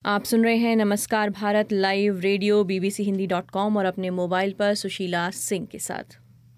आप सुन रहे हैं नमस्कार भारत लाइव रेडियो bbchiindi.com और अपने मोबाइल पर सुशीला सिंह के साथ।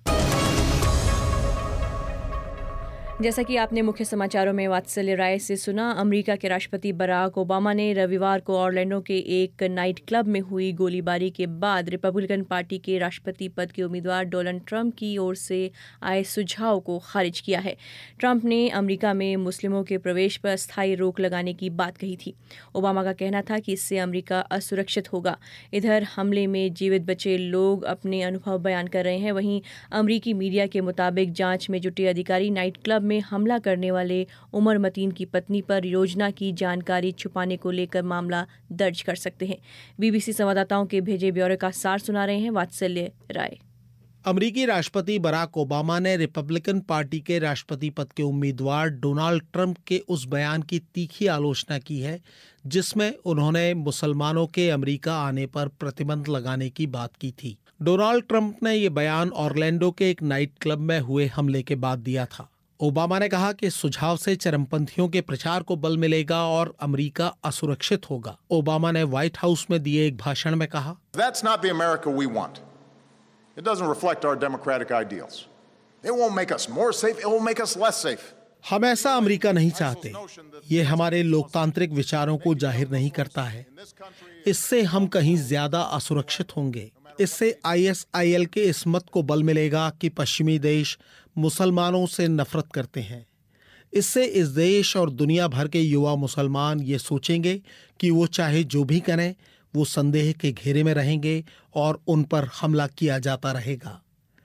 जैसा कि आपने मुख्य समाचारों में वात्सल्य राय से सुना, अमेरिका के राष्ट्रपति बराक ओबामा ने रविवार को ऑरलैंडो के एक नाइट क्लब में हुई गोलीबारी के बाद रिपब्लिकन पार्टी के राष्ट्रपति पद के उम्मीदवार डोनाल्ड ट्रंप की ओर से आए सुझाव को खारिज किया है। ट्रंप ने अमेरिका में मुस्लिमों के प्रवेश पर अस्थायी रोक लगाने की बात कही थी। ओबामा का कहना था कि इससे अमेरिका असुरक्षित होगा। इधर हमले में जीवित बचे लोग अपने अनुभव बयान कर रहे हैं। वहीं अमेरिकी मीडिया के मुताबिक जांच में जुटे अधिकारी नाइट क्लब में हमला करने वाले उमर मतीन की पत्नी पर योजना की जानकारी छुपाने को लेकर मामला दर्ज कर सकते हैं। बीबीसी संवाददाताओं के भेजे ब्यौरे का सार सुना रहे हैं वात्सल्य राय। अमेरिकी राष्ट्रपति बराक ओबामा ने रिपब्लिकन पार्टी के राष्ट्रपति पद के उम्मीदवार डोनाल्ड ट्रंप के उस बयान की तीखी आलोचना की है जिसमें उन्होंने मुसलमानों के अमेरिका आने पर प्रतिबंध लगाने की बात की थी। डोनाल्ड ट्रंप ने ये बयान ऑरलैंडो के एक नाइट क्लब में हुए हमले के बाद दिया था। ओबामा ने कहा कि इस सुझाव से चरमपंथियों के प्रचार को बल मिलेगा और अमेरिका असुरक्षित होगा। ओबामा ने व्हाइट हाउस में दिए एक भाषण में कहा, That's not the America we want. It doesn't reflect our democratic ideals. It won't make us more safe, it will make us less safe. हम ऐसा अमेरिका नहीं चाहते। ये हमारे लोकतांत्रिक विचारों को जाहिर नहीं करता है। इससे हम कहीं ज्यादा असुरक्षित होंगे। इससे ISIL के इस मत को बल मिलेगा कि पश्चिमी देश मुसलमानों से नफरत करते हैं। इससे इस देश और दुनिया भर के युवा मुसलमान ये सोचेंगे कि वो चाहे जो भी करें, वो संदेह के घेरे में रहेंगे और उन पर हमला किया जाता रहेगा।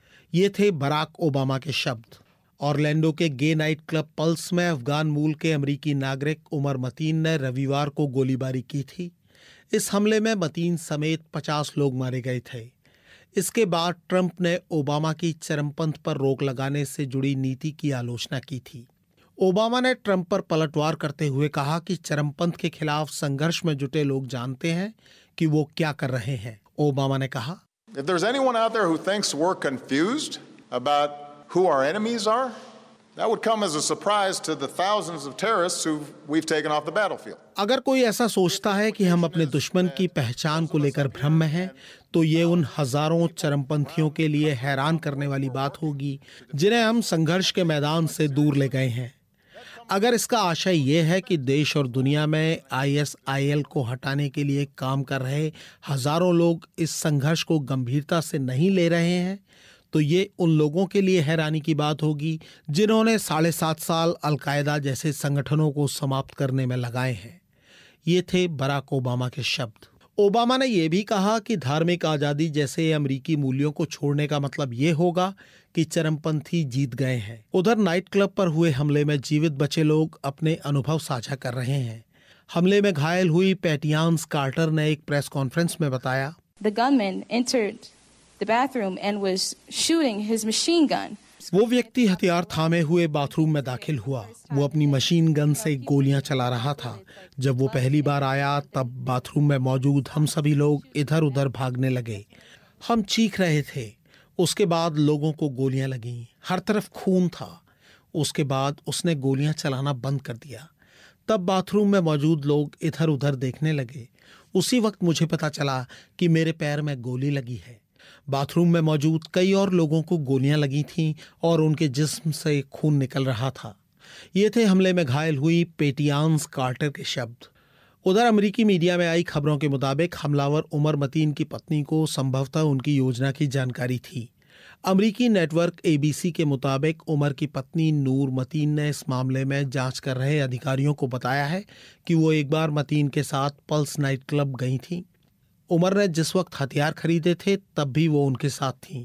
ये थे बराक ओबामा के शब्द। ऑरलैंडो के गे नाइट क्लब पल्स में अफगान मूल के अमेरिकी नागरिक उमर मतीन ने रविवार को गोलीबारी की थी। इस हमले में मतीन समेत 50 लोग मारे गए थे। इसके बाद ट्रंप ने ओबामा की चरमपंथ पर रोक लगाने से जुड़ी नीति की आलोचना की थी। ओबामा ने ट्रंप पर पलटवार करते हुए कहा कि चरमपंथ के खिलाफ संघर्ष में जुटे लोग जानते हैं कि वो क्या कर रहे हैं। ओबामा ने कहा, If there's anyone out there who thinks we're confused about who our enemies are, that would come as a surprise to the thousands of terrorists who we've taken off the battlefield. अगर कोई ऐसा सोचता है कि हम अपने दुश्मन की पहचान को लेकर भ्रम में हैं, तो ये उन हजारों चरमपंथियों के लिए हैरान करने वाली बात होगी जिन्हें हम संघर्ष के मैदान से दूर ले गए हैं। अगर इसका आशय ये है कि देश और दुनिया में ISIL को हटाने के लिए काम कर रहे हजारों लोग इस संघर्ष को गंभीरता से नहीं ले रहे हैं, तो ये उन लोगों के लिए हैरानी की बात होगी जिन्होंने 7.5 साल अलकायदा जैसे संगठनों को समाप्त करने में लगाए हैं। ये थे बराक ओबामा के शब्द। ओबामा ने यह भी कहा कि धार्मिक आजादी जैसे अमेरिकी मूल्यों को छोड़ने का मतलब ये होगा कि चरमपंथी जीत गए हैं। उधर नाइट क्लब पर हुए हमले में जीवित बचे लोग अपने अनुभव साझा कर रहे हैं। हमले में घायल हुई पैटियांस कार्टर ने एक प्रेस कॉन्फ्रेंस में बताया, The gunman entered the bathroom and was shooting his machine gun. वो व्यक्ति हथियार थामे हुए बाथरूम में दाखिल हुआ। वो अपनी मशीन गन से गोलियां चला रहा था। जब वो पहली बार आया तब बाथरूम में मौजूद हम सभी लोग इधर उधर भागने लगे। हम चीख रहे थे। उसके बाद लोगों को गोलियां लगीं। हर तरफ खून था। उसके बाद उसने गोलियां चलाना बंद कर दिया। तब बाथरूम में मौजूद लोग इधर उधर देखने लगे। उसी वक्त मुझे पता चला कि मेरे पैर में गोली लगी है। बाथरूम में मौजूद कई और लोगों को गोलियां लगी थीं और उनके जिस्म से खून निकल रहा था। ये थे हमले में घायल हुई पैटियांस कार्टर के शब्द। उधर अमेरिकी मीडिया में आई खबरों के मुताबिक हमलावर उमर मतीन की पत्नी को संभवतः उनकी योजना की जानकारी थी। अमेरिकी नेटवर्क ABC के मुताबिक उमर की पत्नी नूर मतीन ने इस मामले में जांच कर रहे अधिकारियों को बताया है कि वो एक बार मतीन के साथ पल्स नाइट क्लब गई थीं। उमर ने जिस वक्त हथियार खरीदे थे तब भी वो उनके साथ थीं।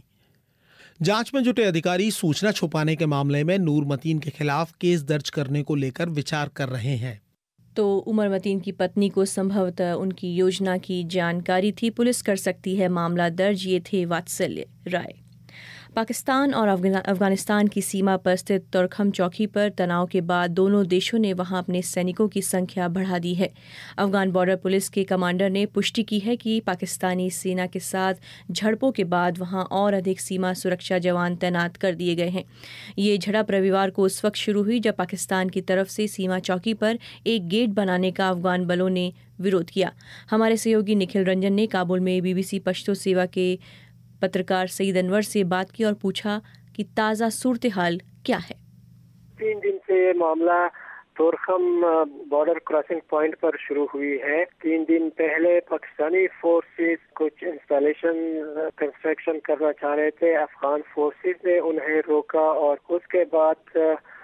जांच में जुटे अधिकारी सूचना छुपाने के मामले में नूर मतीन के खिलाफ केस दर्ज करने को लेकर विचार कर रहे हैं। तो उमर मतीन की पत्नी को संभवतः उनकी योजना की जानकारी थी। पुलिस कर सकती है मामला दर्ज। ये थे वात्सल्य राय। पाकिस्तान और अफगानिस्तान की सीमा पर स्थित तोरखम चौकी पर तनाव के बाद दोनों देशों ने वहां अपने सैनिकों की संख्या बढ़ा दी है। अफगान बॉर्डर पुलिस के कमांडर ने पुष्टि की है कि पाकिस्तानी सेना के साथ झड़पों के बाद वहां और अधिक सीमा सुरक्षा जवान तैनात कर दिए गए हैं। ये झड़प रविवार को उस वक्त शुरू हुई जब पाकिस्तान की तरफ से सीमा चौकी पर एक गेट बनाने का अफगान बलों ने विरोध किया। हमारे सहयोगी निखिल रंजन ने काबुल में BBC पश्तो सेवा के पत्रकार सईद अनवर से बात की और पूछा कि ताज़ा सूरत हाल क्या है। 3 दिन से ये मामला तोरखम बॉर्डर क्रॉसिंग पॉइंट पर शुरू हुई है। 3 दिन पहले पाकिस्तानी फोर्सेस कुछ इंस्टॉलेशन कंस्ट्रक्शन करना चाह रहे थे। अफगान फोर्सेस ने उन्हें रोका और उसके बाद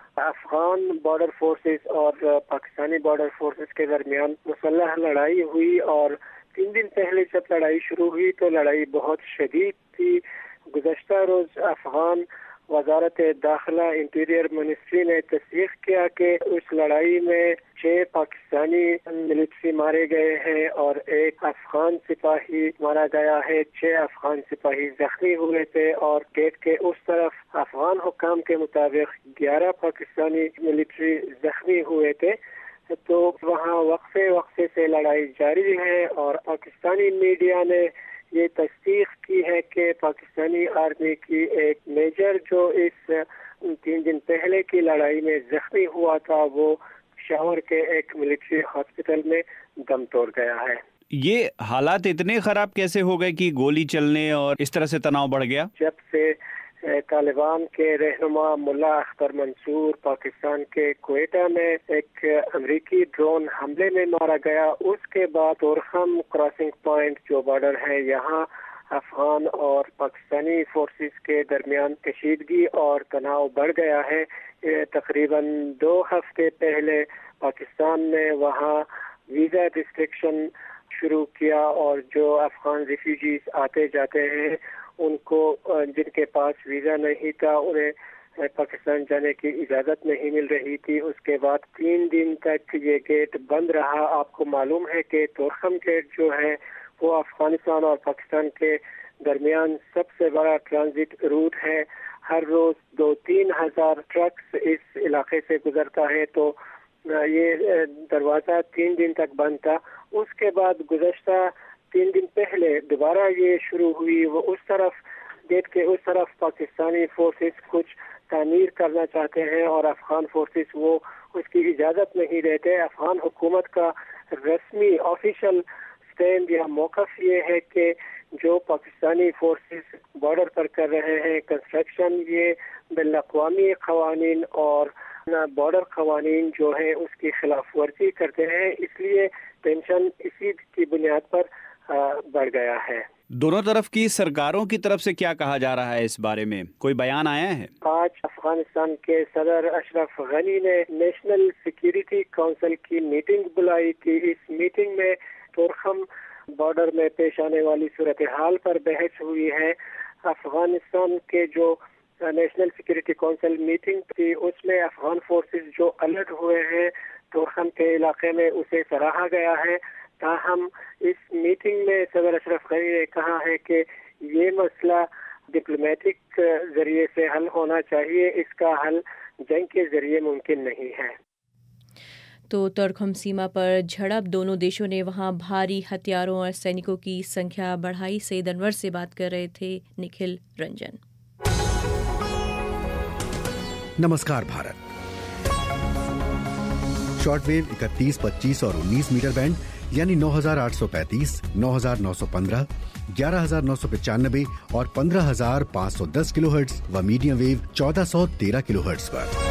अफगान बॉर्डर फोर्सेस और पाकिस्तानी बॉर्डर फोर्सेस के दरमियान मुसल्लह लड़ाई हुई और 3 दिन पहले जब लड़ाई शुरू हुई तो लड़ाई बहुत शदीद थी। गुज़श्ता रोज अफगान वजारत दाखिला इंटीरियर मिनिस्ट्री ने तस्दीक किया कि उस लड़ाई में 6 पाकिस्तानी मिलिट्री मारे गए हैं और 1 अफगान सिपाही मारा गया है। 6 अफगान सिपाही जख्मी हुए थे और गेट के उस तरफ अफगान हुक्काम के मुताबिक 11 पाकिस्तानी मिलिट्री जख्मी हुए थे। तो वहाँ वक्फे से लड़ाई जारी है और पाकिस्तानी मीडिया ने ये तस्दीक की है कि पाकिस्तानी आर्मी की एक मेजर जो इस 3 दिन पहले की लड़ाई में जख्मी हुआ था वो पेशावर के एक मिलिट्री हॉस्पिटल में दम तोड़ गया है। ये हालात इतने खराब कैसे हो गए कि गोली चलने और इस तरह से तनाव बढ़ गया? जब से तालिबान के रहनुमा मुल्ला अख्तर मंसूर पाकिस्तान के क्वेटा में एक अमेरिकी ड्रोन हमले में मारा गया, उसके बाद तोरखम क्रॉसिंग पॉइंट जो बॉर्डर है यहाँ अफगान और पाकिस्तानी फोर्सेस के दरमियान कशीदगी और तनाव बढ़ गया है। तकरीबन 2 हफ्ते पहले पाकिस्तान ने वहाँ वीज़ा रिस्ट्रिक्शन शुरू किया और जो अफगान रिफ्यूजीज आते जाते हैं उनको जिनके पास वीज़ा नहीं था उन्हें पाकिस्तान जाने की इजाज़त नहीं मिल रही थी। उसके बाद 3 दिन तक ये गेट बंद रहा। आपको मालूम है कि तोरखम गेट जो है वो अफगानिस्तान और पाकिस्तान के दरमियान सबसे बड़ा ट्रांजिट रूट है। हर रोज़ 2-3 हज़ार ट्रक्स इस इलाके से गुजरता है। तो ये दरवाज़ा 3 दिन तक बंद था। उसके बाद गुज़श्ता 3 दिन पहले दोबारा ये शुरू हुई। वो उस तरफ गेट के उस तरफ पाकिस्तानी फोर्सेस कुछ तामीर करना चाहते हैं और अफगान फोर्सेस वो उसकी इजाज़त नहीं देते। अफगान हुकूमत का रस्मी ऑफिशियल स्टैंड या मौक़िफ़ ये है कि जो पाकिस्तानी फोर्सेस बॉर्डर पर कर रहे हैं कंस्ट्रक्शन, ये बैनुल-अक़वामी क़वानीन और बॉर्डर क़वानीन जो है उसकी खिलाफ वर्जी करते हैं। इसलिए टेंशन इसी की बुनियाद पर बढ़ गया है। दोनों तरफ की सरकारों की तरफ से क्या कहा जा रहा है इस बारे में? कोई बयान आया है? आज अफगानिस्तान के सदर अशरफ गनी ने नेशनल सिक्योरिटी काउंसिल की मीटिंग बुलाई थी। इस मीटिंग में तोरखम बॉर्डर में पेश आने वाली सूरत हाल पर बहस हुई है। अफगानिस्तान के जो नेशनल सिक्योरिटी काउंसिल मीटिंग थी उसमें अफगान फोर्सेस जो अलर्ट हुए हैं तोरखम के इलाके में उसे सराहा गया है। ताहम इस मीटिंग में सदर अशरफ गनी ने कहा है कि ये मसला डिप्लोमेटिक जरिए से हल होना चाहिए, इसका हल जंग के जरिए मुमकिन नहीं है। तो तोरखम सीमा पर झड़प, दोनों देशों ने वहां भारी हथियारों और सैनिकों की संख्या बढ़ाई। सईद अनवर से बात कर रहे थे निखिल रंजन। नमस्कार भारत। शॉर्टवेव 31, 25 और 19 मीटर बैंड यानी 9835, 9915, 11995 और 15510 किलोहर्ट्ज व मीडियम वेव 1413 किलोहर्ट्ज पर।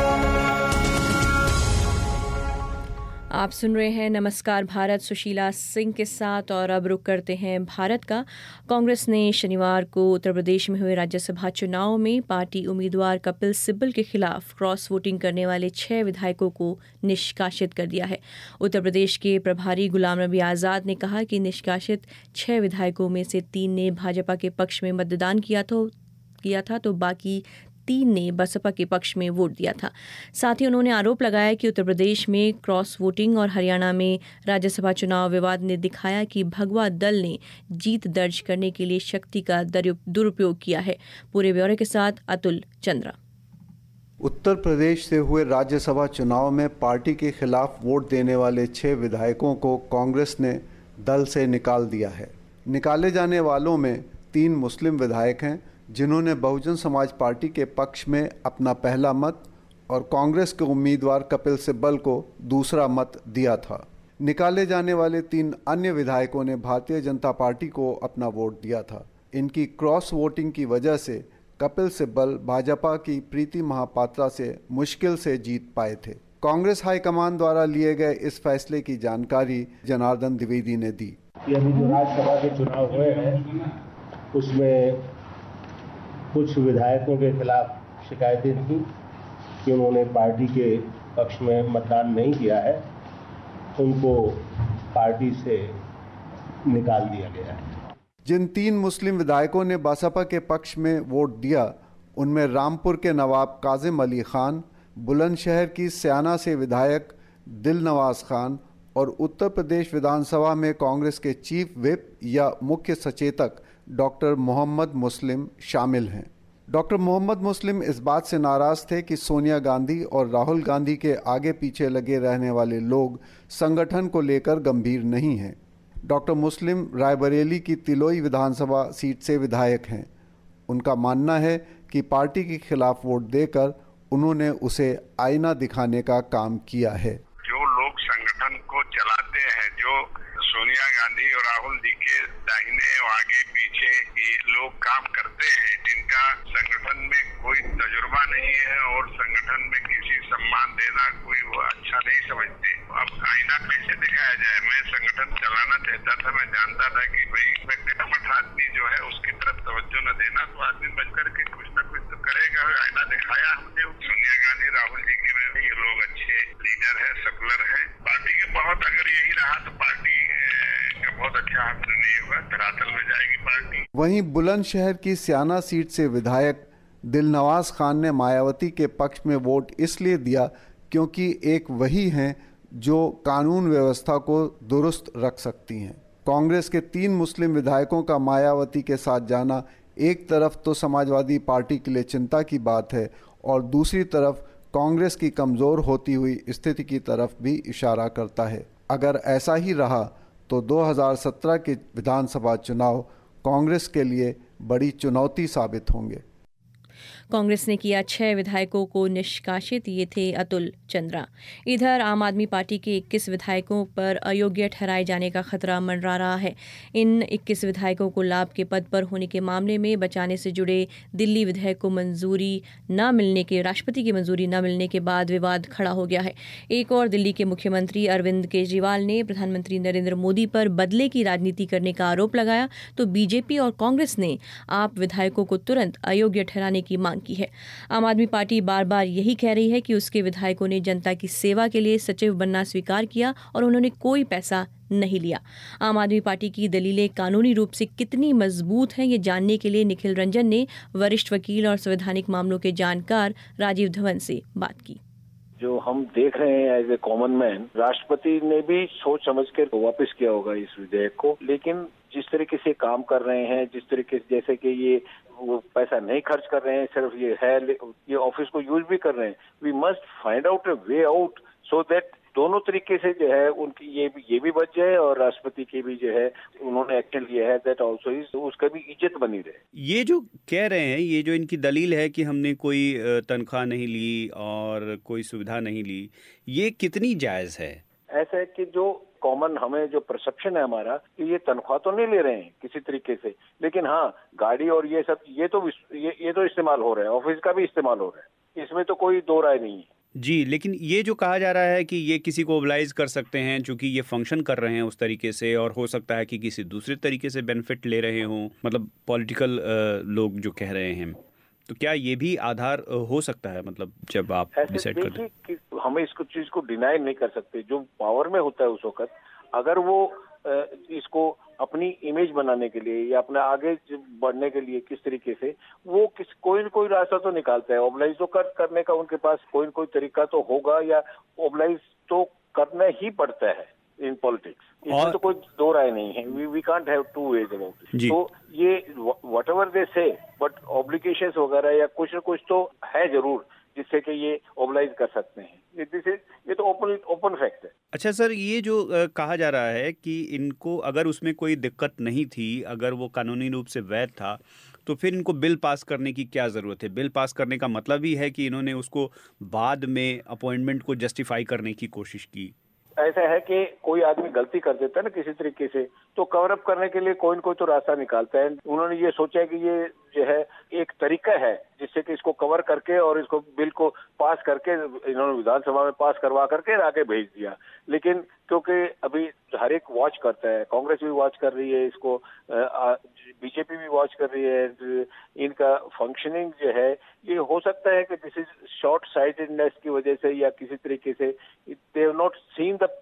आप सुन रहे हैं नमस्कार भारत सुशीला सिंह के साथ और अब रुक करते हैं भारत का। कांग्रेस ने शनिवार को उत्तर प्रदेश में हुए राज्यसभा चुनाव में पार्टी उम्मीदवार कपिल सिब्बल के खिलाफ क्रॉस वोटिंग करने वाले 6 विधायकों को निष्कासित कर दिया है। उत्तर प्रदेश के प्रभारी गुलाम नबी आज़ाद ने कहा कि निष्कासित 6 विधायकों में से 3 ने भाजपा के पक्ष में मतदान किया था तो बाकी 3 ने बसपा के पक्ष में वोट दिया था। साथ ही उन्होंने आरोप लगाया कि उत्तर प्रदेश में क्रॉस वोटिंग और हरियाणा में राज्यसभा चुनाव विवाद ने दिखाया कि भगवा दल ने जीत दर्ज करने के लिए शक्ति का दुरुपयोग किया है। पूरे ब्यौरे के साथ अतुल चंद्रा। उत्तर प्रदेश से हुए राज्यसभा चुनाव में पार्टी के खिलाफ वोट देने वाले 6 विधायकों को कांग्रेस ने दल से निकाल दिया है। निकाले जाने वालों में 3 मुस्लिम विधायक हैं जिन्होंने बहुजन समाज पार्टी के पक्ष में अपना पहला मत और कांग्रेस के उम्मीदवार कपिल सिब्बल को दूसरा मत दिया था। निकाले जाने वाले 3 अन्य विधायकों ने भारतीय जनता पार्टी को अपना वोट दिया था। इनकी क्रॉस वोटिंग की वजह से कपिल सिब्बल भाजपा की प्रीति महापात्रा से मुश्किल से जीत पाए थे। कांग्रेस हाईकमान द्वारा लिए गए इस फैसले की जानकारी जनार्दन द्विवेदी ने दी। ये अभी जो राज्यसभा के चुनाव हुए हैं उसमें कुछ विधायकों के खिलाफ शिकायतें थी कि उन्होंने पार्टी के पक्ष में मतदान नहीं किया है, उनको पार्टी से निकाल दिया गया है। जिन 3 मुस्लिम विधायकों ने बसपा के पक्ष में वोट दिया उनमें रामपुर के नवाब काजिम अली खान, बुलंदशहर की स्याना से विधायक दिलनवाज खान और उत्तर प्रदेश विधानसभा में कांग्रेस के चीफ व्हिप या मुख्य सचेतक डॉक्टर मोहम्मद मुस्लिम शामिल हैं। डॉक्टर मोहम्मद मुस्लिम इस बात से नाराज थे कि सोनिया गांधी और राहुल गांधी के आगे पीछे लगे रहने वाले लोग संगठन को लेकर गंभीर नहीं हैं। डॉक्टर मुस्लिम रायबरेली की तिलोई विधानसभा सीट से विधायक हैं। उनका मानना है कि पार्टी के खिलाफ वोट देकर उन्होंने उसे आईना दिखाने का काम किया है। जो लोग संगठन को चलाते हैं, जो सोनिया गांधी और राहुल जी के दाहिने और आगे पीछे ये लोग काम करते हैं, जिनका संगठन में कोई तजुर्बा नहीं है और संगठन में किसी सम्मान देना कोई वो अच्छा नहीं समझते। अब आईना कैसे दिखाया जाए? मैं संगठन चलाना चाहता था, मैं जानता था कि भाई इसमें कर्मठ आदमी जो है उसकी तरफ तवज्जो न देना, तो आदमी बच करके कुछ न कुछ तो करेगा। आईना दिखाया हमने। सोनिया गांधी राहुल जी के में भी ये लोग अच्छे लीडर है, सेकुलर है। पार्टी के बहुत अगर यही रहा तो पार्टी का बहुत अच्छा हाथ नहीं होगा, धरातल में जाएगी पार्टी। वहीं बुलंदशहर की स्याना सीट से विधायक दिलनवाज खान ने मायावती के पक्ष में वोट इसलिए दिया क्योंकि एक वही हैं जो कानून व्यवस्था को दुरुस्त रख सकती हैं। कांग्रेस के 3 मुस्लिम विधायकों का मायावती के साथ जाना एक तरफ तो समाजवादी पार्टी के लिए चिंता की बात है और दूसरी तरफ कांग्रेस की कमज़ोर होती हुई स्थिति की तरफ भी इशारा करता है। अगर ऐसा ही रहा तो 2017 के विधानसभा चुनाव कांग्रेस के लिए बड़ी चुनौती साबित होंगे। कांग्रेस ने किया 6 विधायकों को निष्कासित। ये थे अतुल चंद्रा। इधर आम आदमी पार्टी के 21 विधायकों पर अयोग्य ठहराए जाने का खतरा मंडरा रहा है। इन 21 विधायकों को लाभ के पद पर होने के मामले में बचाने से जुड़े दिल्ली विधेयक को राष्ट्रपति की मंजूरी न मिलने के बाद विवाद खड़ा हो गया है। एक और दिल्ली के मुख्यमंत्री अरविंद केजरीवाल ने प्रधानमंत्री नरेंद्र मोदी पर बदले की राजनीति करने का आरोप लगाया तो बीजेपी और कांग्रेस ने आप विधायकों को तुरंत अयोग्य ठहराने की मांग की है। आम आदमी पार्टी बार बार यही कह रही है कि उसके विधायकों ने जनता की सेवा के लिए सचिव बनना स्वीकार किया और उन्होंने कोई पैसा नहीं लिया। आम आदमी पार्टी की दलीलें कानूनी रूप से कितनी मजबूत हैं, ये जानने के लिए निखिल रंजन ने वरिष्ठ वकील और संवैधानिक मामलों के जानकार राजीव धवन से बात की। जो हम देख रहे हैं एज ए कॉमन मैन, राष्ट्रपति ने भी सोच समझ कर वापस किया होगा इस विधेयक को, लेकिन जिस तरीके से काम कर रहे हैं, जिस तरीके से जैसे कि ये वो पैसा नहीं खर्च कर रहे हैं, सिर्फ ये ऑफिस को यूज भी कर रहे हैं, we must find out a way out so that दोनों तरीके से जो है उनकी ये भी बच जाए और राष्ट्रपति की भी जो है उन्होंने एक्शन लिया है दैट आल्सो उसका भी इज्जत बनी रहे। ये जो कह रहे हैं, ये जो इनकी दलील है कि हमने कोई तनख्वाह नहीं ली और कोई सुविधा नहीं ली, ये कितनी जायज है? ऐसा है कि जो कॉमन हमें जो परसेप्शन है हमारा कि ये तनख्वाह तो नहीं ले रहे हैं किसी तरीके से, लेकिन हाँ गाड़ी और ये सब ये तो इस्तेमाल हो रहा है, ऑफिस का भी इस्तेमाल हो रहा है, इसमें तो कोई दो राय नहीं है जी। लेकिन ये जो कहा जा रहा है कि ये किसी को ओबलाइज कर सकते हैं चूंकि ये फंक्शन कर रहे हैं उस तरीके से, और हो सकता है कि किसी दूसरे तरीके से बेनिफिट ले रहे हों, मतलब पॉलिटिकल लोग जो कह रहे हैं, तो क्या ये भी आधार हो सकता है? मतलब जब आप डिसाइड करते हैं, हमें इसको चीज को डिनाई नहीं कर सकते। जो पावर में होता है उस वक्त, अगर वो इसको अपनी इमेज बनाने के लिए या अपने आगे बढ़ने के लिए किस तरीके से वो कोई न कोई रास्ता तो निकालता है। ओबलाइज तो करने का उनके पास कोई न कोई तरीका तो होगा, या ओबलाइज तो करना ही पड़ता है इन पॉलिटिक्स। इसमें तो कोई दो राय नहीं है। We can't have two ways about it. तो ये व्हाटएवर दे से, बट ऑब्लिगेशंस वगैरह या कुछ न कुछ तो है जरूर जिससे कि ये ओबलाइज कर सकते हैं। ये तो ओपन फैक्ट है। अच्छा सर, ये जो कहा जा रहा है कि इनको अगर उसमें कोई दिक्कत नहीं थी, अगर वो कानूनी रूप से वैध था, तो फिर इनको बिल पास करने की क्या ज़रूरत है? बिल पास करने का मतलब ही है कि इन्होंने उसको बाद में अपॉइंटमेंट को जस्टिफाई करने की कोशिश की। ऐसा है कि कोई आदमी गलती कर देता है ना किसी तरीके से, तो कवर अप करने के लिए कोई न कोई तो रास्ता निकालता है। उन्होंने ये सोचा कि ये जो है एक तरीका है जिससे कि इसको कवर करके और इसको बिल को पास करके इन्होंने विधानसभा में पास करवा करके आगे भेज दिया। लेकिन क्योंकि अभी हर एक वॉच करता है, कांग्रेस भी वॉच कर रही है इसको, बीजेपी भी वॉच कर रही है, इनका फंक्शनिंग जो है ये हो सकता है कि दिस इज शॉर्ट साइटेडनेस की वजह से या किसी तरीके से they have not seen the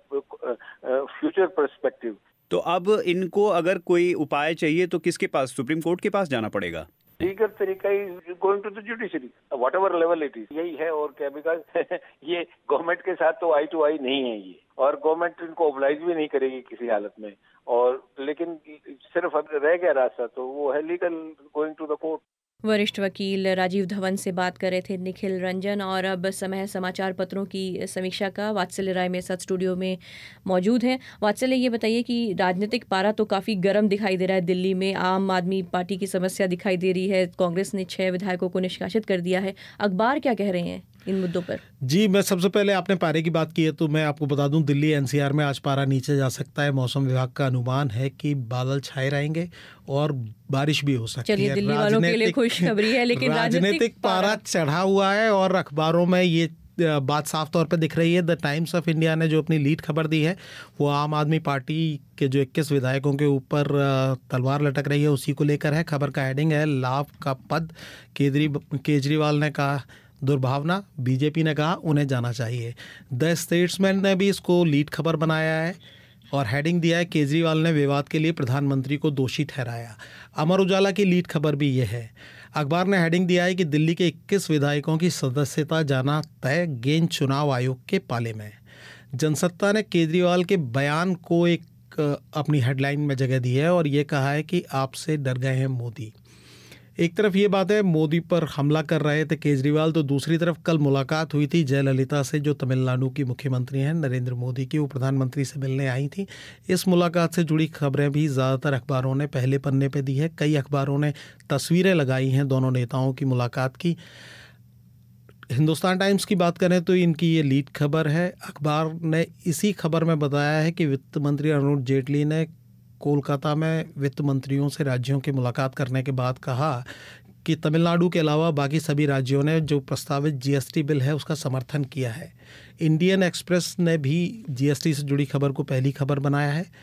future perspective. तो अब इनको अगर कोई उपाय चाहिए तो किसके पास, सुप्रीम कोर्ट के पास जाना पड़ेगा? लीगल तरीका is going to the judiciary, whatever level it is, यही है। और क्या, बिकॉज ये गवर्नमेंट के साथ तो आई टू आई नहीं है ये, और गवर्नमेंट इनको ओबलाइज भी नहीं करेगी किसी हालत में। और लेकिन सिर्फ रह गया रास्ता तो वो है legal, going to the court. वरिष्ठ वकील राजीव धवन से बात कर रहे थे निखिल रंजन। और अब समय है समाचार पत्रों की समीक्षा का। वात्सल्य राय मेरे साथ स्टूडियो में मौजूद हैं। वात्सल्य, ये बताइए कि राजनीतिक पारा तो काफ़ी गर्म दिखाई दे रहा है दिल्ली में। आम आदमी पार्टी की समस्या दिखाई दे रही है, कांग्रेस ने 6 विधायकों को निष्कासित कर दिया है। अखबार क्या कह रहे हैं इन मुद्दों पर? जी, मैं सबसे पहले आपने पारे की बात की है तो मैं आपको बता दूं, दिल्ली एनसीआर में आज पारा नीचे जा सकता है। मौसम विभाग का अनुमान है कि बादल छाए रहेंगे और बारिश भी हो सकती है। चलिए, दिल्ली वालों के लिए खुशखबरी है, लेकिन राजनीतिक पारा चढ़ा हुआ है और अखबारों में ये बात साफ तौर पे दिख रही है। द टाइम्स ऑफ इंडिया ने जो अपनी लीड खबर दी है वो आम आदमी पार्टी के जो 21 विधायकों के ऊपर तलवार लटक रही है उसी को लेकर है। खबर का हेडिंग है लाभ का पद, केजरीवाल ने कहा दुर्भावना, बीजेपी ने कहा उन्हें जाना चाहिए। द स्टेट्समैन ने भी इसको लीड खबर बनाया है और हेडिंग दिया है केजरीवाल ने विवाद के लिए प्रधानमंत्री को दोषी ठहराया। अमर उजाला की लीड खबर भी ये है। अखबार ने हेडिंग दिया है कि दिल्ली के 21 विधायकों की सदस्यता जाना तय, गेंद चुनाव आयोग के पाले में। जनसत्ता ने केजरीवाल के बयान को एक अपनी हेडलाइन में जगह दी है और ये कहा है कि आपसे डर गए हैं मोदी। एक तरफ ये बात है मोदी पर हमला कर रहे थे केजरीवाल, तो दूसरी तरफ कल मुलाकात हुई थी जयललिता से जो तमिलनाडु की मुख्यमंत्री हैं नरेंद्र मोदी की। वो प्रधानमंत्री से मिलने आई थी। इस मुलाकात से जुड़ी खबरें भी ज़्यादातर अखबारों ने पहले पन्ने पे दी है। कई अखबारों ने तस्वीरें लगाई हैं दोनों नेताओं की मुलाकात की। हिंदुस्तान टाइम्स की बात करें तो इनकी ये लीड खबर है। अखबार ने इसी खबर में बताया है कि वित्त मंत्री अरुण जेटली ने कोलकाता में वित्त मंत्रियों से राज्यों की मुलाकात करने के बाद कहा कि तमिलनाडु के अलावा बाकी सभी राज्यों ने जो प्रस्तावित जीएसटी बिल है उसका समर्थन किया है। इंडियन एक्सप्रेस ने भी जीएसटी से जुड़ी खबर को पहली खबर बनाया है।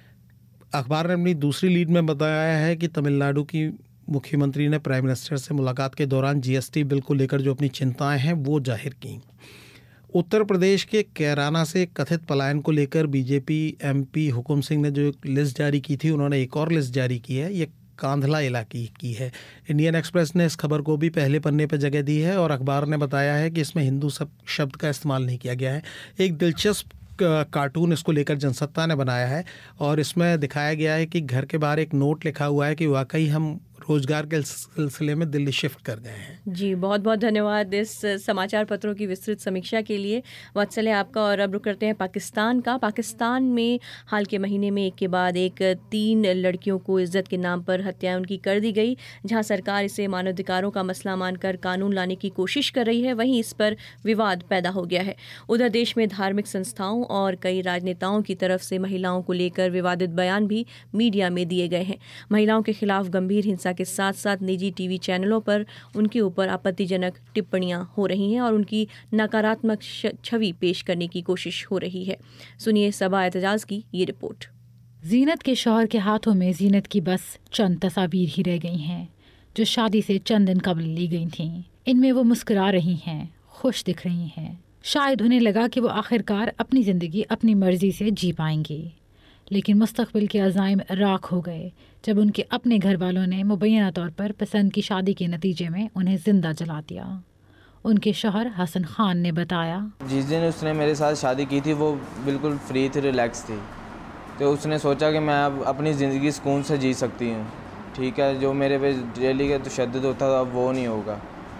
अखबार ने अपनी दूसरी लीड में बताया है कि तमिलनाडु की मुख्यमंत्री ने प्राइम मिनिस्टर से मुलाकात के दौरान जीएसटी बिल को लेकर जो अपनी चिंताएं हैं वो जाहिर की। उत्तर प्रदेश के कैराना से कथित पलायन को लेकर बीजेपी एमपी हुकुम सिंह ने जो एक लिस्ट जारी की थी, उन्होंने एक और लिस्ट जारी की है। ये कांधला इलाके की है। इंडियन एक्सप्रेस ने इस खबर को भी पहले पन्ने पर जगह दी है और अखबार ने बताया है कि इसमें हिंदू शब्द का इस्तेमाल नहीं किया गया है। एक दिलचस्प कार्टून इसको लेकर जनसत्ता ने बनाया है और इसमें दिखाया गया है कि घर के बाहर एक नोट लिखा हुआ है कि वाकई हम रोजगार के सिलसिले में दिल्ली शिफ्ट कर गए हैं। जी, बहुत बहुत धन्यवाद इस समाचार पत्रों की विस्तृत समीक्षा के लिए वात्सल्य आपका। और अब रुक करते हैं पाकिस्तान का। पाकिस्तान में हाल के महीने में एक के बाद एक 3 लड़कियों को इज्जत के नाम पर हत्याएं उनकी कर दी गई। जहां सरकार इसे मानवाधिकारों का मसला मानकर कानून लाने की कोशिश कर रही है, वहीं इस पर विवाद पैदा हो गया है। उधर देश में धार्मिक संस्थाओं और कई राजनेताओं की तरफ से महिलाओं को लेकर विवादित बयान भी मीडिया में दिए गए हैं। महिलाओं के खिलाफ गंभीर हिंसा के साथ साथ निजी टीवी चैनलों पर उनके ऊपर आपत्तिजनक टिप्पणियां हो रही हैं और उनकी नकारात्मक छवि पेश करने की कोशिश हो रही है। सुनिए सबा एतजाज की ये रिपोर्ट। जीनत के शौहर के हाथों में जीनत की बस चंद तस्वीर ही रह गई हैं जो शादी से चंद दिन कबल ली गई थीं। इनमें वो मुस्कुरा रही हैं, खुश दिख रही हैं। शायद उन्हें लगा कि वो आखिरकार अपनी जिंदगी अपनी मर्जी से जी पाएंगी, लेकिन मुस्तकबिल के अज़ाइम राख हो गए जब उनके अपने घर वालों ने मुबैना तौर पर पसंद की शादी के नतीजे में उन्हें जिंदा जला दिया। उनके शौहर हसन खान ने बताया, जिस दिन उसने मेरे साथ शादी की थी वो बिल्कुल फ्री थी, रिलैक्स थी, तो उसने सोचा कि मैं अब अपनी ज़िंदगी सुकून से जी सकती हूँ। ठीक है, जो मेरे पे डेली का तशद्दुद होता था अब वो नहीं होगा।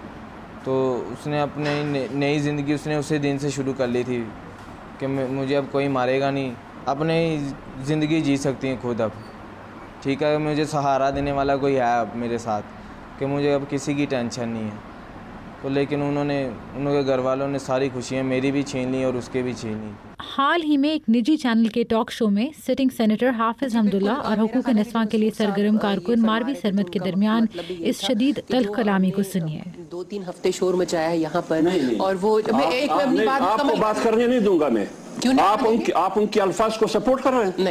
तो उसने अपनी नई ज़िंदगी उसने उसी दिन से शुरू कर ली थी कि मुझे अब कोई मारेगा नहीं, अपनी ज़िंदगी जी सकती हैं खुद अब। ठीक है, मुझे सहारा देने वाला कोई है अब मेरे साथ कि मुझे अब किसी की टेंशन नहीं है। तो लेकिन उनके घर वालों ने सारी खुशियाँ मेरी भी छीन ली और उसके भी छीन ली। हाल ही में एक निजी चैनल के टॉक शो में सिटिंग सेनेटर हाफिज हमदुल्ला और हुकूक निस्वां के लिए सरगर्म कारकुन मारवी सरमद के दरमियान इस शदीद तल्ख कलामी को सुनिए। 2-3 हफ्ते शोर मचाया है यहाँ पर। नहीं। और वो आपको बात करने नहीं दूंगा मैं। क्यों नहीं? आप उनके अल्फाज को सपोर्ट कर रहे हैं?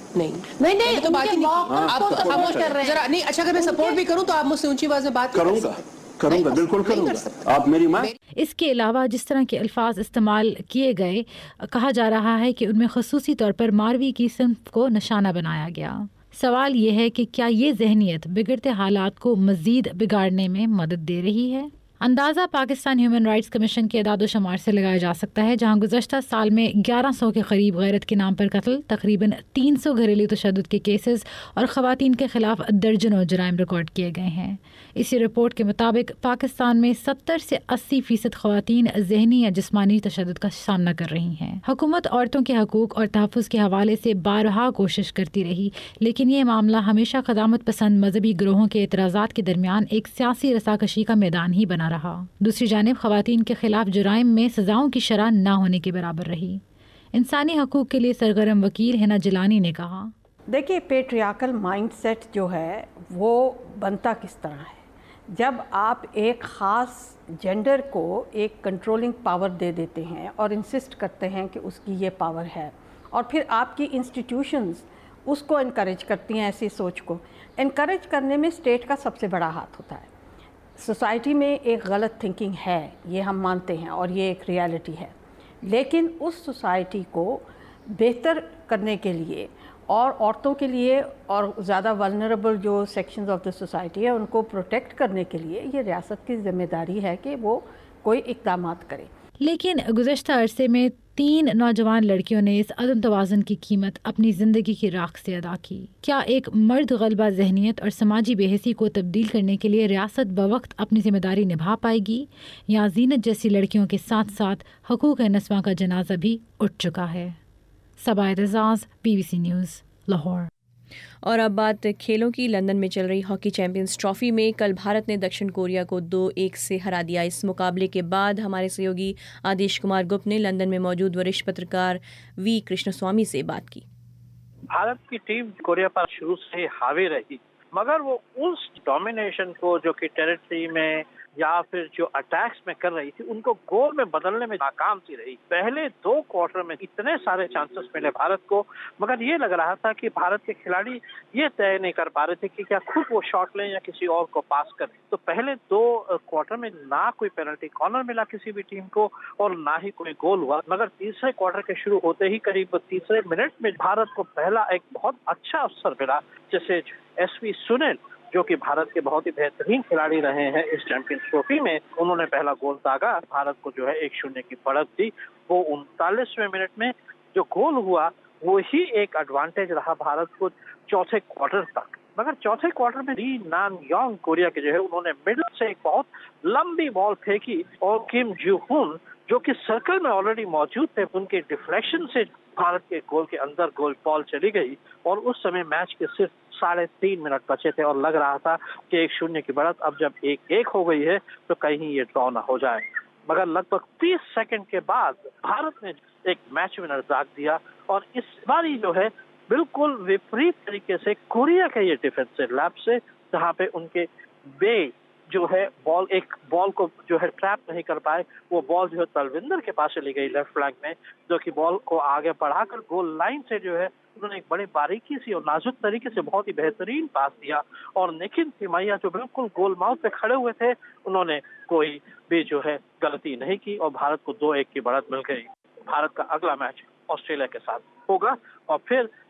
नहीं तो बात ही नहीं। आप खामोश कर रहे हैं जरा। नहीं, अच्छा अगर मैं सपोर्ट भी करूँ तो आप मुझसे ऊंची आवाज में बात करूंगा, बिल्कुल करूंगा। आप मेरी माँ। इसके अलावा जिस तरह के अल्फाज इस्तेमाल किए गए, कहा जा रहा है कि उनमें खसूसी तौर पर मारवी की सिंफ को निशाना बनाया गया। सवाल ये है कि क्या ये जहनियत बिगड़ते हालात को मजीद बिगाड़ने में मदद दे रही है? अंदाज़ा पाकिस्तान ह्यूमन राइट्स कमीशन के अदाद शुमार से लगाया जा सकता है, जहां गुज़श्ता साल में 1100 के करीब गैरत के नाम पर कत्ल, तकरीबन 300 घरेलू तशद्दुद के केसेस और ख़वातीन के खिलाफ दर्जनों जराइम रिकॉर्ड किए गए हैं। इसी रिपोर्ट के मुताबिक पाकिस्तान में 70 से 80% ख़वातीन ज़हनी या जिस्मानी तशद्दुद का सामना कर रही हैं। हुकूमत औरतों के हकूक़ और तहफ़्फ़ुज़ के हवाले से बारहा कोशिश करती रही, लेकिन ये मामला हमेशा क़दामत पसंद मजहबी ग्रोहों के एतराज़ात के दरमियान एक सियासी रसाकशी का मैदान ही बना रहा। दूसरी जानिब ख़वातीन के खिलाफ जुराइम में सजाओं की शरह न होने के बराबर रही। इंसानी हकूक़ के लिए सरगर्म वकील हिना जिलानी ने कहा, देखिए, पेट्रियार्कल माइंडसेट जो है वो बनता किस तरह है। जब आप एक ख़ास जेंडर को एक कंट्रोलिंग पावर दे देते हैं और इंसिस्ट करते हैं कि उसकी ये पावर है, और फिर आपकी इंस्टीट्यूशंस उसको इनकरेज करती हैं, ऐसी सोच को इनकरेज करने में स्टेट का सबसे बड़ा हाथ होता है। सोसाइटी में एक गलत थिंकिंग है, ये हम मानते हैं और ये एक रियलिटी है, लेकिन उस सोसाइटी को बेहतर करने के लिए और औरतों के लिए और ज़्यादा वल्नरेबल जो सेक्शंस ऑफ द सोसाइटी है उनको प्रोटेक्ट करने के लिए ये रियासत की जिम्मेदारी है कि वो कोई इक़दामात करे। लेकिन गुज़श्ता अरसे में 3 नौजवान लड़कियों ने इस अदम तवाज़ुन की कीमत अपनी ज़िंदगी की राख से अदा की। क्या एक मर्द गलबा ज़हनियत और समाजी बेहसी को तब्दील करने के लिए रियासत बवक्त अपनी जिम्मेदारी निभा पाएगी, या ज़ीनत जैसी लड़कियों के साथ साथ हुकूक निस्वां का जनाजा भी उठ चुका है? Sabahat Ejaz, BBC news, Lahore. और अब बात खेलों की। लंदन में चल रही हॉकी चैंपियंस ट्रॉफी में कल भारत ने दक्षिण कोरिया को 2-1 से हरा दिया। इस मुकाबले के बाद हमारे सहयोगी आदेश कुमार गुप्त ने लंदन में मौजूद वरिष्ठ पत्रकार वी कृष्णस्वामी से बात की। भारत की टीम कोरिया पर शुरू से हावी रही, मगर वो उस डोमिनेशन को जो कि टेरिटरी में या फिर जो अटैक्स में कर रही थी उनको गोल में बदलने में नाकाम सी रही। पहले 2 क्वार्टर में इतने सारे चांसेस मिले भारत को, मगर ये लग रहा था कि भारत के खिलाड़ी ये तय नहीं कर पा रहे थे कि क्या खुद वो शॉट लें या किसी और को पास करें। तो पहले 2 क्वार्टर में ना कोई पेनल्टी कॉर्नर मिला किसी भी टीम को और ना ही कोई गोल हुआ, मगर तीसरे क्वार्टर के शुरू होते ही करीब तीसरे मिनट में भारत को पहला एक बहुत अच्छा अवसर मिला, जैसे SV सुनील जो कि भारत के बहुत ही बेहतरीन खिलाड़ी रहे हैं इस चैंपियंस ट्रॉफी में, उन्होंने पहला गोल दागा, भारत को जो है 1-0 की बढ़त दी। वो 39वें मिनट में जो गोल हुआ वो ही एक एडवांटेज रहा भारत को चौथे क्वार्टर तक। मगर चौथे क्वार्टर में ली नान योंग कोरिया के जो है उन्होंने मिडल से एक बहुत लंबी बॉल फेंकी और किम जू हुन जो कि सर्कल में ऑलरेडी मौजूद थे, उनके डिफ्लेक्शन से भारत के गोल के अंदर गोल बॉल चली गई और उस समय मैच के सिर्फ 3.5 मिनट बचे थे और लग रहा था कि 1-0 की बढ़त अब जब 1-1 हो गई है तो कहीं ये ड्रॉ ना हो जाए। मगर लगभग 30 सेकंड के बाद भारत ने एक मैच विनर दाग दिया और इस बारी जो है बिल्कुल विपरीत तरीके से कोरिया के ये डिफेंसिव लैप से, जहाँ पे उनके बे जो है बॉल को जो है ट्रैप नहीं कर पाए, वो बॉल जो है तलविंदर के पास चली गई लेफ्ट फ्लैंक में, जो कि बॉल को आगे बढ़ाकर गोल लाइन से जो है उन्होंने एक बड़ी बारीकी से और नाजुक तरीके से बहुत ही बेहतरीन पास दिया और निखिल तिमैया जो बिल्कुल गोल माउथ पे खड़े हुए थे उन्होंने कोई भी जो है गलती नहीं की और भारत को 2-1 की बढ़त मिल गई। भारत का अगला मैच ऑस्ट्रेलिया के साथ होगा और फिर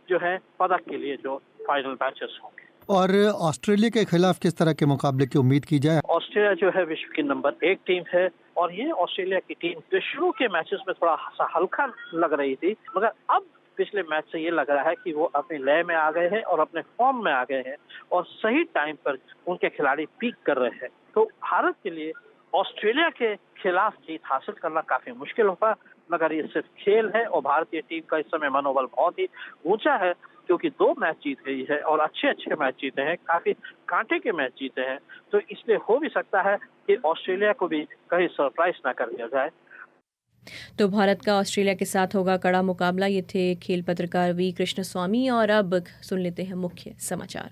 जो है पदक के लिए जो फाइनल मैचेस होंगे। और ऑस्ट्रेलिया के खिलाफ किस तरह के मुकाबले की उम्मीद की जाए? ऑस्ट्रेलिया जो है विश्व की नंबर 1 टीम है और ये ऑस्ट्रेलिया की टीम जो शुरू के मैचेस में थोड़ा सा हल्का लग रही थी, मगर अब पिछले मैच से ये लग रहा है कि वो अपनी लय में आ गए हैं और अपने फॉर्म में आ गए हैं और सही टाइम पर उनके खिलाड़ी पीक कर रहे हैं। तो भारत के लिए ऑस्ट्रेलिया के खिलाफ जीत हासिल करना काफी मुश्किल होगा, मगर ये सिर्फ खेल है और भारतीय टीम का इस समय मनोबल बहुत ही ऊंचा है क्योंकि 2 मैच जीत गई है और अच्छे मैच जीते हैं, काफी कांटे के मैच जीते हैं। तो इसलिए हो भी सकता है कि ऑस्ट्रेलिया को भी कहीं सरप्राइज ना कर दिया जाए। तो भारत का ऑस्ट्रेलिया के साथ होगा कड़ा मुकाबला। ये थे खेल पत्रकार वी कृष्ण स्वामी। और अब सुन लेते हैं मुख्य समाचार।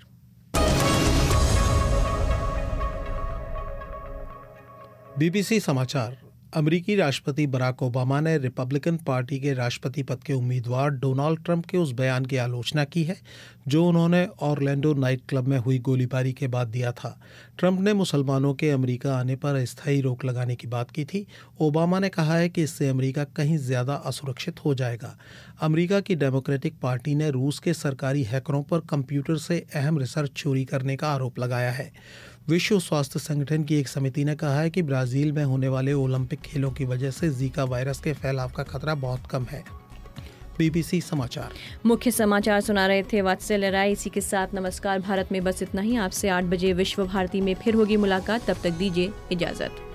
बीबीसी समाचार। अमेरिकी राष्ट्रपति बराक ओबामा ने रिपब्लिकन पार्टी के राष्ट्रपति पद के उम्मीदवार डोनाल्ड ट्रंप के उस बयान की आलोचना की है जो उन्होंने ऑरलैंडो नाइट क्लब में हुई गोलीबारी के बाद दिया था। ट्रंप ने मुसलमानों के अमेरिका आने पर अस्थायी रोक लगाने की बात की थी। ओबामा ने कहा है कि इससे अमेरिका कहीं ज्यादा असुरक्षित हो जाएगा। अमेरिका की डेमोक्रेटिक पार्टी ने रूस के सरकारी हैकरों पर कंप्यूटर से अहम रिसर्च चोरी करने का आरोप लगाया है। विश्व स्वास्थ्य संगठन की एक समिति ने कहा है कि ब्राजील में होने वाले ओलंपिक खेलों की वजह से जीका वायरस के फैलाव का खतरा बहुत कम है। बीबीसी समाचार। मुख्य समाचार सुना रहे थे वात्सल्य राय। इसी के साथ नमस्कार भारत में बस इतना ही। आपसे 8 बजे विश्व भारती में फिर होगी मुलाकात। तब तक दीजिए इजाजत।